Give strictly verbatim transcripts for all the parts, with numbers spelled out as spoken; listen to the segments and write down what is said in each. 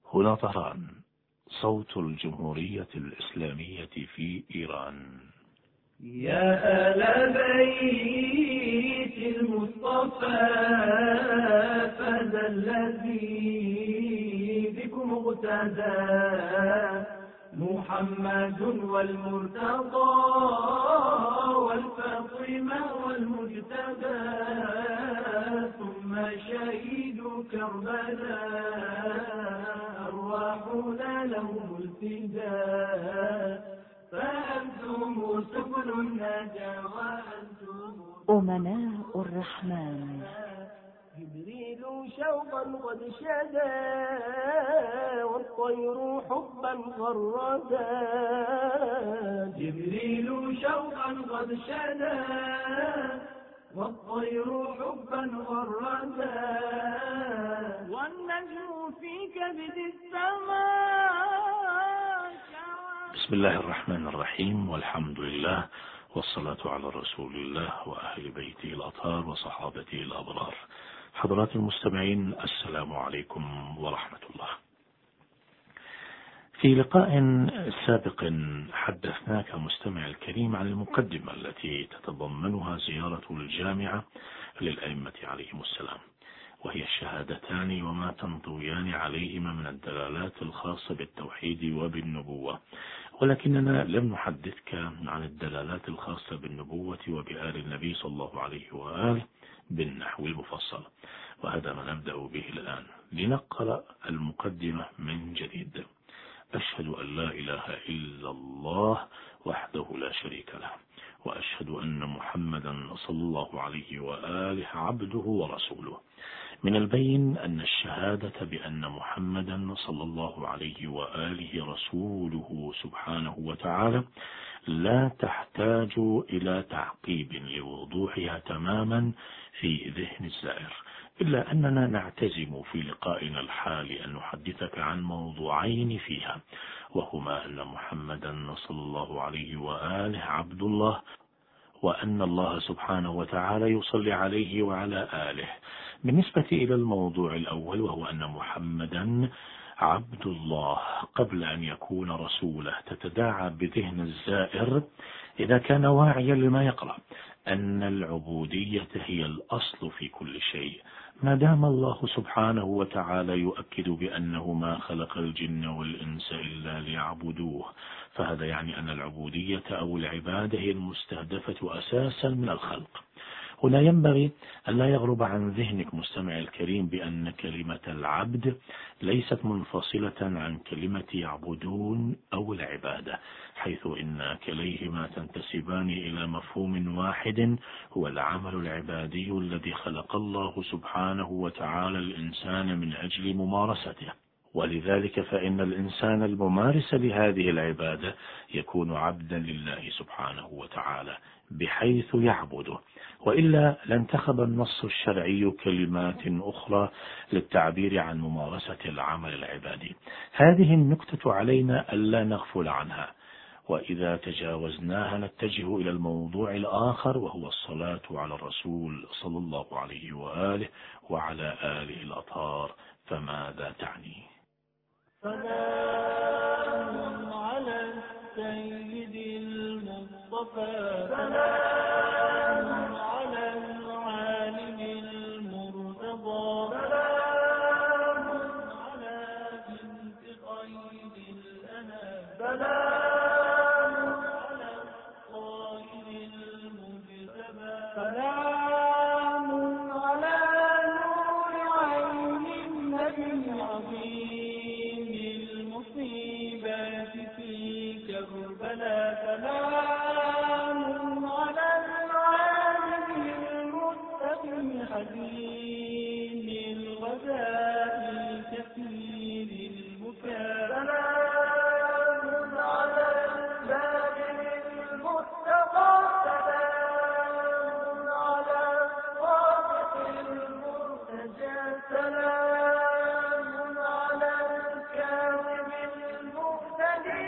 هنا طهران، صوت الجمهورية الإسلامية في إيران. يا آل بيت المصطفى فاز الذي بكم اغتدى، محمد والمرتضى والفاطمة والمجتبى، ثم شهيد كربلاء أرواحنا لهم الفداء، فأنتم سبل النجاة وأنتم أمناء الرحمن. جبريل شوقا قد شدا والطير حبا غردا، جبريل شوقا قد شدا والطير حبا غردا، والنجم في كبد السماء. بسم الله الرحمن الرحيم، والحمد لله، والصلاة على رسول الله وأهل بيته الأطهار وصحابته الأبرار. حضرات المستمعين، السلام عليكم ورحمة الله. في لقاء سابق حدثناك مستمع الكريم عن المقدمة التي تتضمنها زيارة الجامعة للأئمة عليهم السلام، وهي الشهادتان وما تنطويان عليهما من الدلالات الخاصة بالتوحيد وبالنبوة، ولكننا لم نحدثك عن الدلالات الخاصة بالنبوة وبآل النبي صلى الله عليه وآله بالنحو المفصل، وهذا ما نبدأ به الآن. لنقرأ المقدمة من جديد. أشهد أن لا إله إلا الله وحده لا شريك له، وأشهد أن محمدا صلى الله عليه وآله عبده ورسوله. من البين أن الشهادة بأن محمدا صلى الله عليه وآله رسوله سبحانه وتعالى لا تحتاج إلى تعقيب لوضوحها تماما في ذهن الزائر، إلا أننا نعتزم في لقائنا الحالي أن نحدثك عن موضوعين فيها، وهما أن محمدا صلى الله عليه وآله عبد الله، وأن الله سبحانه وتعالى يصلي عليه وعلى آله. بالنسبة إلى الموضوع الأول، وهو أن محمدا عبد الله قبل أن يكون رسوله، تتداعى بذهن الزائر إذا كان واعيا لما يقرأ أن العبودية هي الأصل في كل شيء، ما دام الله سبحانه وتعالى يؤكد بأنه ما خلق الجن والإنس إلا ليعبدوه، فهذا يعني أن العبودية أو العبادة هي المستهدفة أساسا من الخلق. هنا ينبغي أن لا يغرب عن ذهنك مستمع الكريم بأن كلمة العبد ليست منفصلة عن كلمة يعبدون أو العبادة، حيث إن كليهما تنتسبان إلى مفهوم واحد، هو العمل العبادي الذي خلق الله سبحانه وتعالى الإنسان من أجل ممارسته، ولذلك فإن الإنسان الممارس لهذه العبادة يكون عبدا لله سبحانه وتعالى بحيث يعبده، وإلا لانتخب النص الشرعي كلمات أخرى للتعبير عن ممارسة العمل العبادي. هذه النكتة علينا ألا نغفل عنها، وإذا تجاوزناها نتجه إلى الموضوع الآخر، وهو الصلاة على الرسول صلى الله عليه وآله وعلى آله الأطهار. فماذا تعني؟ سلام على السيد المصطفى، سلام على العالم المرتضى، سلام على بنت خير الأنام، سلام على الطائر المجتبى، سلام على نور عين النبي العظيم المصيبات في كربلاء، سلام على العالم المتقي حكيم الغداء كثير البكاء، سلام على الباب المتقى، سلام على الصادق المرتجى، سلام على الكاظم المهتدي،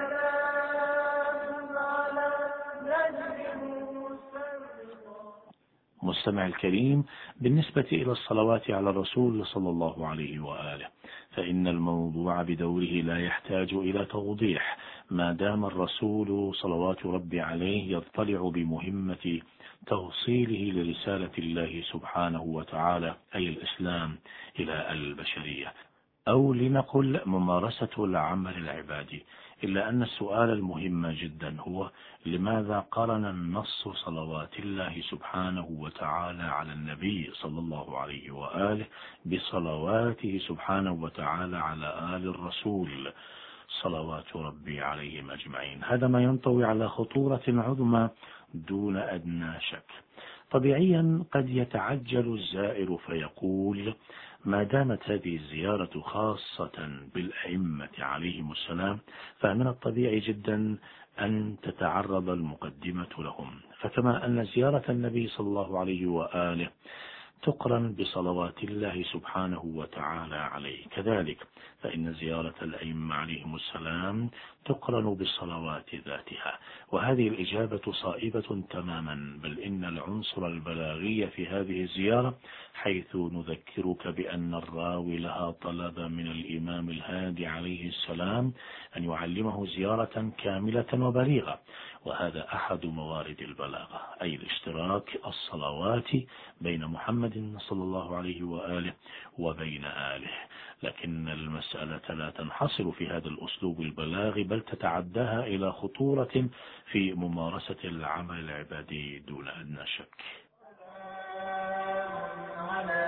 سلام على نجم المسترقى. مستمع الكريم، بالنسبة إلى الصلوات على الرسول صلى الله عليه وآله، فإن الموضوع بدوره لا يحتاج إلى توضيح، ما دام الرسول صلوات ربي عليه يضطلع بمهمة توصيله لرسالة الله سبحانه وتعالى، أي الإسلام، إلى البشرية، أو لنقل ممارسة العمل العبادي. إلا أن السؤال المهم جدا هو: لماذا قرن النص صلوات الله سبحانه وتعالى على النبي صلى الله عليه وآله بصلواته سبحانه وتعالى على آل الرسول صلوات ربي عليهم أجمعين؟ هذا ما ينطوي على خطورة عظمى دون أدنى شك. طبيعيا قد يتعجل الزائر فيقول: ما دامت هذه الزيارة خاصة بالأئمة عليهم السلام، فمن الطبيعي جدا أن تتعرض المقدمة لهم، فكما أن زيارة النبي صلى الله عليه وآله تقرن بصلوات الله سبحانه وتعالى عليه، كذلك فإن زيارة الأئمة عليهم السلام تقرن بالصلوات ذاتها. وهذه الإجابة صائبة تماما، بل إن العنصر البلاغي في هذه الزيارة، حيث نذكرك بأن الراوي لها طلب من الإمام الهادي عليه السلام أن يعلمه زيارة كاملة وبليغة، وهذا أحد موارد البلاغة، أي الاشتراك الصلوات بين محمد صلى الله عليه وآله وبين آله. لكن المسألة لا تنحصر في هذا الأسلوب البلاغي، بل تتعداها إلى خطورة في ممارسة العمل العبادي دون أدنى شك. على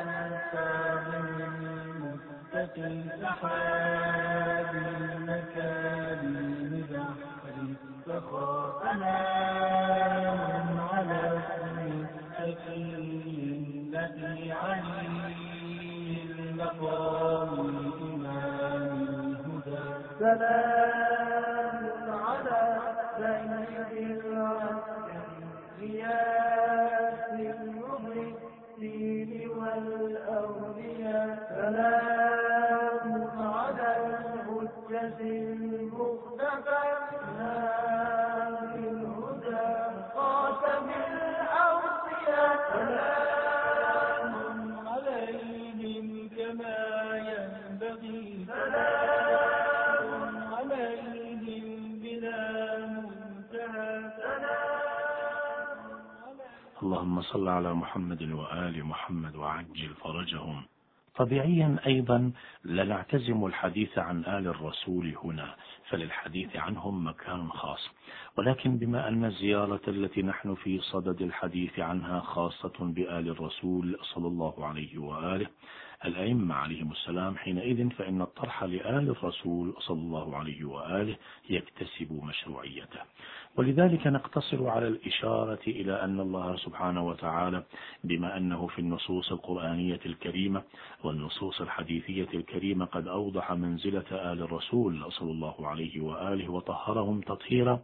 سلام على سيد العسكر غياث المهلكين والأولياء، سلام على الحجة المختفى نار الهدى خاتم الأوصياء، سلام عليهم كما ينبغي، سلام عليهم بلا منتهى، سلام. اللهم صل على محمد وآل محمد وعجل فرجهم. طبيعيا أيضا لا نعتزم الحديث عن آل الرسول هنا، فللحديث عنهم مكان خاص، ولكن بما أن الزيارة التي نحن في صدد الحديث عنها خاصة بآل الرسول صلى الله عليه وآله الأئمة عليهم السلام، حينئذ فإن الطرح لآل الرسول صلى الله عليه وآله يكتسب مشروعيته. ولذلك نقتصر على الإشارة إلى أن الله سبحانه وتعالى، بما أنه في النصوص القرآنية الكريمة والنصوص الحديثية الكريمة قد أوضح منزلة آل الرسول صلى الله عليه وآله وطهرهم تطهيرا،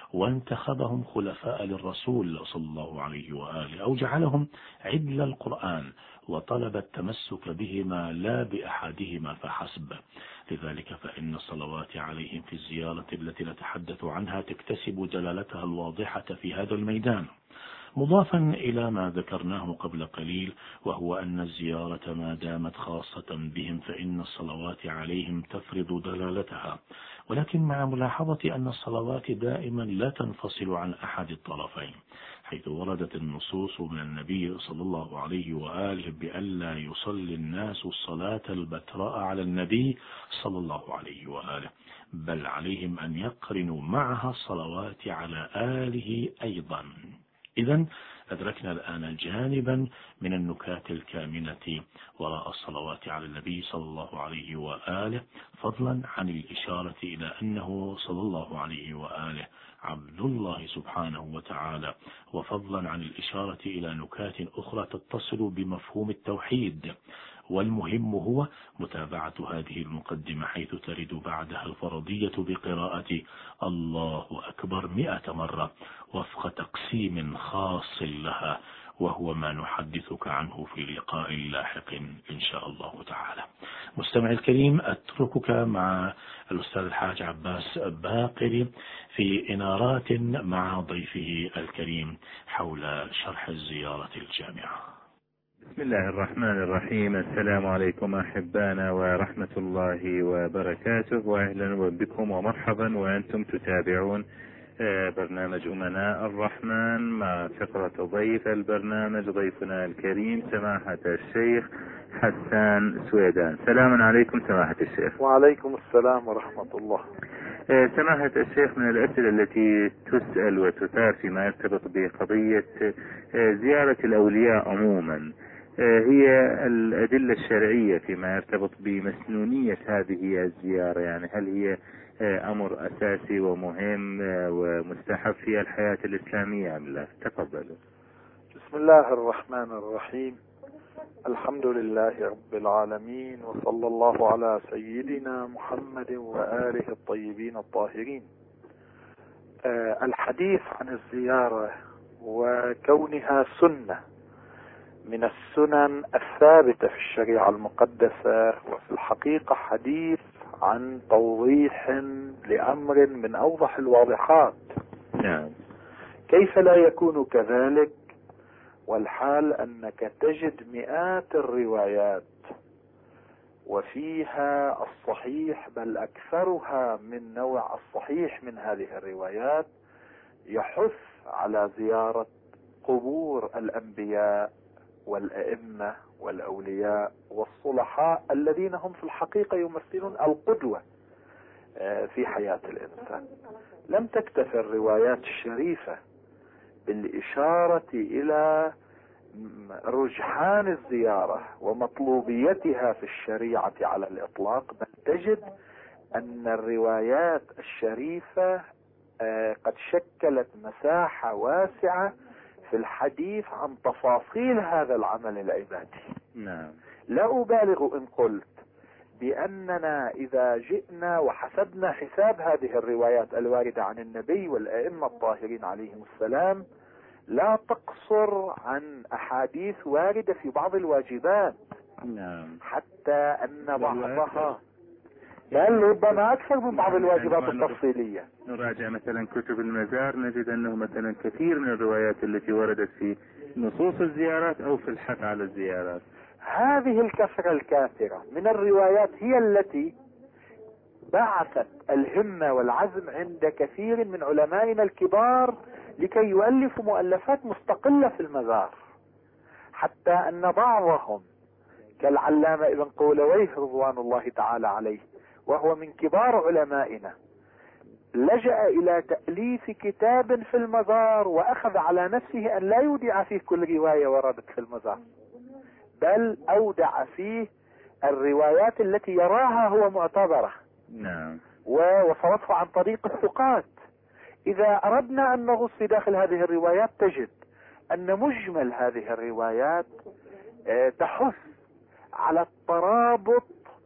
وانتخبهم خلفاء للرسول صلى الله عليه وآله، أو جعلهم عدل القرآن، وطلب التمسك بهما لا بأحدهما فحسب. لذلك فإن الصلوات عليهم في الزيارة التي نتحدث عنها تكتسب دلالتها الواضحة في هذا الميدان، مضافا إلى ما ذكرناه قبل قليل، وهو أن الزيارة ما دامت خاصة بهم فإن الصلوات عليهم تفرض دلالتها، ولكن مع ملاحظة أن الصلوات دائما لا تنفصل عن أحد الطرفين، حيث وردت النصوص من النبي صلى الله عليه وآله بألا يصلي الناس الصلاة البتراء على النبي صلى الله عليه وآله، بل عليهم أن يقرنوا معها الصلوات على آله أيضا. إذن أدركنا الآن جانبا من النكات الكامنة وراء الصلوات على النبي صلى الله عليه وآله، فضلا عن الإشارة إلى أنه صلى الله عليه وآله عبد الله سبحانه وتعالى، وفضلا عن الإشارة إلى نكات أخرى تتصل بمفهوم التوحيد. والمهم هو متابعة هذه المقدمة، حيث ترد بعدها الفرضية بقراءة الله أكبر مئة مرة وفق تقسيم خاص لها، وهو ما نحدثك عنه في لقاء لاحق إن شاء الله تعالى. مستمع الكريم، أتركك مع الأستاذ الحاج عباس باقري في إنارات مع ضيفه الكريم حول شرح الزيارة الجامعة. بسم الله الرحمن الرحيم. السلام عليكم أحبانا ورحمة الله وبركاته، وأهلا بكم ومرحبا وأنتم تتابعون برنامج أمناء الرحمن مع فقرة ضيف البرنامج ضيفنا الكريم سماحة الشيخ حسان سويدان. سلام عليكم سماحة الشيخ. وعليكم السلام ورحمة الله. سماحة الشيخ، من الأسئلة التي تسأل وتثار فيما يرتبط بقضية زيارة الأولياء عموما هي الأدلة الشرعية فيما يرتبط بمسنونية هذه الزيارة، يعني هل هي أمر أساسي ومهم ومستحب في الحياة الإسلامية أم لا؟ تفضلوا. بسم الله الرحمن الرحيم. الحمد لله رب العالمين، وصلى الله على سيدنا محمد وآله الطيبين الطاهرين. أه الحديث عن الزيارة وكونها سنة من السنن الثابتة في الشريعة المقدسة، وفي الحقيقة حديث عن توضيح لأمر من أوضح الواضحات. نعم. كيف لا يكون كذلك والحال أنك تجد مئات الروايات وفيها الصحيح بل أكثرها من نوع الصحيح من هذه الروايات يحث على زيارة قبور الأنبياء والأئمة والأولياء والصلحاء الذين هم في الحقيقة يمثلون القدوة في حياة الإنسان. لم تكتف الروايات الشريفة بالإشارة إلى رجحان الزيارة ومطلوبيتها في الشريعة على الإطلاق، بل تجد أن الروايات الشريفة قد شكلت مساحة واسعة في الحديث عن تفاصيل هذا العمل العبادي. نعم. لا أبالغ إن قلت بأننا إذا جئنا وحسبنا حساب هذه الروايات الواردة عن النبي والأئمة الطاهرين عليهم السلام لا تقصر عن أحاديث واردة في بعض الواجبات. نعم. حتى أن بعضها بل ربما أكثر من بعض الواجبات التفصيلية. نراجع مثلا كتب المزار نجد أنه مثلا كثير من الروايات التي وردت في نصوص الزيارات أو في الحث على الزيارات. هذه الكثرة الكاثرة من الروايات هي التي بعثت الهمة والعزم عند كثير من علمائنا الكبار لكي يؤلفوا مؤلفات مستقلة في المزار، حتى أن بعضهم كالعلامة ابن قولويه رضوان الله تعالى عليه وهو من كبار علمائنا لجأ إلى تأليف كتاب في المزار، وأخذ على نفسه أن لا يودع فيه كل رواية وردت في المزار، بل أودع فيه الروايات التي يراها هو معتبرة. نعم. ووصلته عن طريق الثقات. إذا أردنا أن نغص في داخل هذه الروايات تجد أن مجمل هذه الروايات تحث على الترابط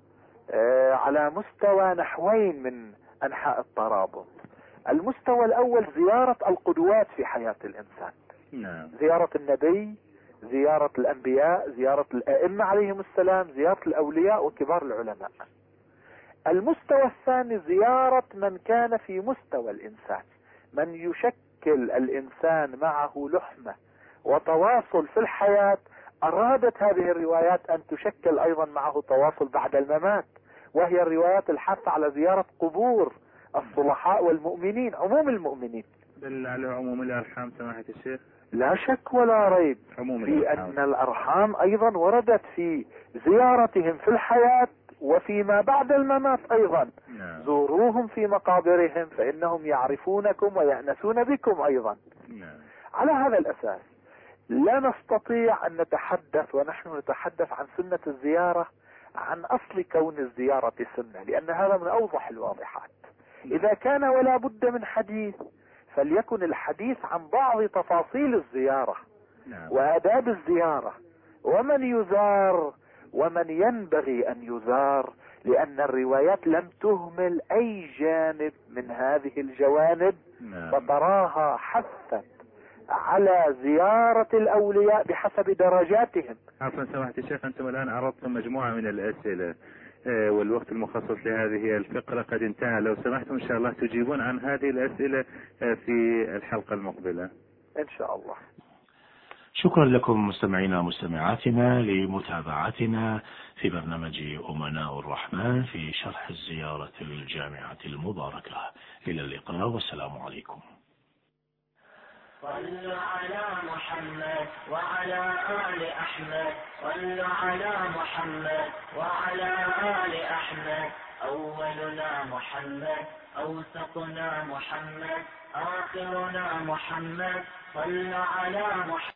على مستوى نحوين من أنحاء الترابط. المستوى الأول زيارة القدوات في حياة الإنسان. نعم. زيارة النبي، زيارة الأنبياء، زيارة الأئمة عليهم السلام، زيارة الأولياء وكبار العلماء. المستوى الثاني زيارة من كان في مستوى الإنسان، من يشكل الإنسان معه لحمة وتواصل في الحياة. أرادت هذه الروايات أن تشكل أيضا معه تواصل بعد الممات، وهي الروايات الحث على زيارة قبور الصلحاء والمؤمنين، عموم المؤمنين. دل على عموم الأرحام سماحة الشيخ. لا شك ولا ريب في أن الأرحام أيضا وردت في زيارتهم في الحياة وفيما بعد الممات أيضا. نعم. زوروهم في مقابرهم فإنهم يعرفونكم ويأنسون بكم أيضا. نعم. على هذا الأساس لا نستطيع أن نتحدث ونحن نتحدث عن سنة الزيارة عن أصل كون الزيارة سنة، لأن هذا من أوضح الواضحات. إذا كان ولا بد من حديث فليكن الحديث عن بعض تفاصيل الزيارة. نعم. وآداب الزيارة ومن يزار ومن ينبغي أن يزار، لأن الروايات لم تهمل أي جانب من هذه الجوانب. نعم. فتراها حثت على زيارة الأولياء بحسب درجاتهم. عفوا سماحة الشيخ، أنتم الآن عرضتم مجموعة من الأسئلة والوقت المخصص لهذه الفقرة قد انتهى. لو سمحتم إن شاء الله تجيبون عن هذه الأسئلة في الحلقة المقبلة إن شاء الله. شكرا لكم مستمعينا ومستمعاتنا لمتابعتنا في برنامج أمناء الرحمن في شرح الزيارة الجامعة المباركة. إلى اللقاء والسلام عليكم. صلوا على محمد وعلى آل أحمد، صلوا على محمد وعلى آل أحمد. أولنا محمد، أوسطنا محمد، آخرنا محمد. صلوا على محمد.